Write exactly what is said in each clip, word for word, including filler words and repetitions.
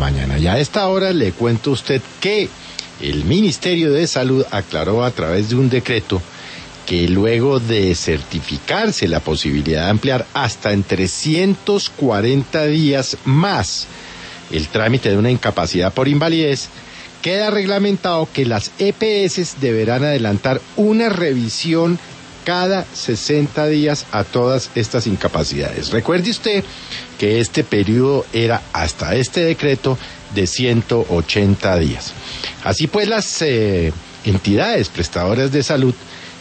mañana. Y a esta hora le cuento a usted que el Ministerio de Salud aclaró a través de un decreto que luego de certificarse la posibilidad de ampliar hasta en trescientos cuarenta días más el trámite de una incapacidad por invalidez, queda reglamentado que las E P S deberán adelantar una revisión cada sesenta días a todas estas incapacidades. Recuerde usted que este periodo era hasta este decreto de ciento ochenta días. Así pues, las eh, entidades prestadoras de salud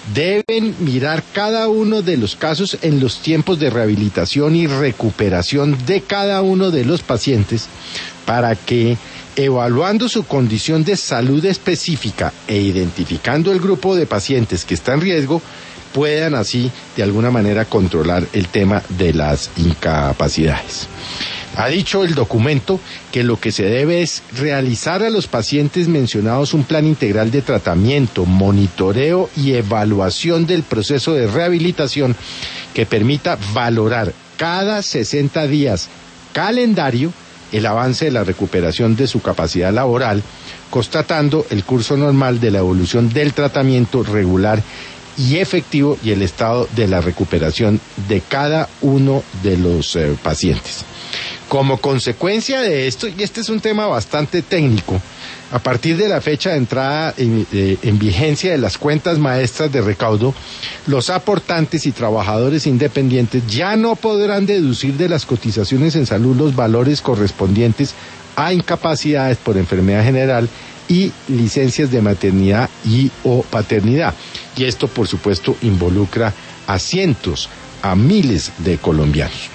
deben mirar cada uno de los casos en los tiempos de rehabilitación y recuperación de cada uno de los pacientes para que, evaluando su condición de salud específica e identificando el grupo de pacientes que está en riesgo, puedan así de alguna manera controlar el tema de las incapacidades. Ha dicho el documento que lo que se debe es realizar a los pacientes mencionados un plan integral de tratamiento, monitoreo y evaluación del proceso de rehabilitación que permita valorar cada sesenta días calendario el avance de la recuperación de su capacidad laboral, constatando el curso normal de la evolución del tratamiento regular y efectivo y el estado de la recuperación de cada uno de los eh, pacientes. Como consecuencia de esto, y este es un tema bastante técnico, a partir de la fecha de entrada en, eh, en vigencia de las cuentas maestras de recaudo, los aportantes y trabajadores independientes ya no podrán deducir de las cotizaciones en salud los valores correspondientes a incapacidades por enfermedad general y licencias de maternidad y o paternidad. Y esto, por supuesto, involucra a cientos, a miles de colombianos.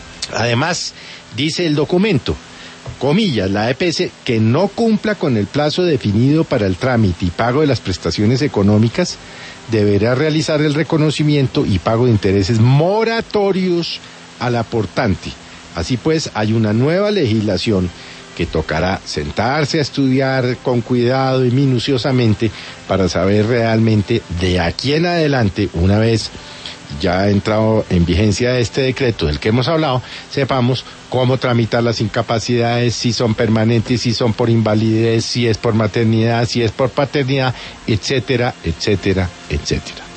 Además, dice el documento, comillas, la E P S que no cumpla con el plazo definido para el trámite y pago de las prestaciones económicas deberá realizar el reconocimiento y pago de intereses moratorios al aportante. Así pues, hay una nueva legislación que tocará sentarse a estudiar con cuidado y minuciosamente para saber realmente de aquí en adelante, una vez ya ha entrado en vigencia este decreto del que hemos hablado, sepamos cómo tramitar las incapacidades, si son permanentes, si son por invalidez, si es por maternidad, si es por paternidad, etcétera, etcétera, etcétera.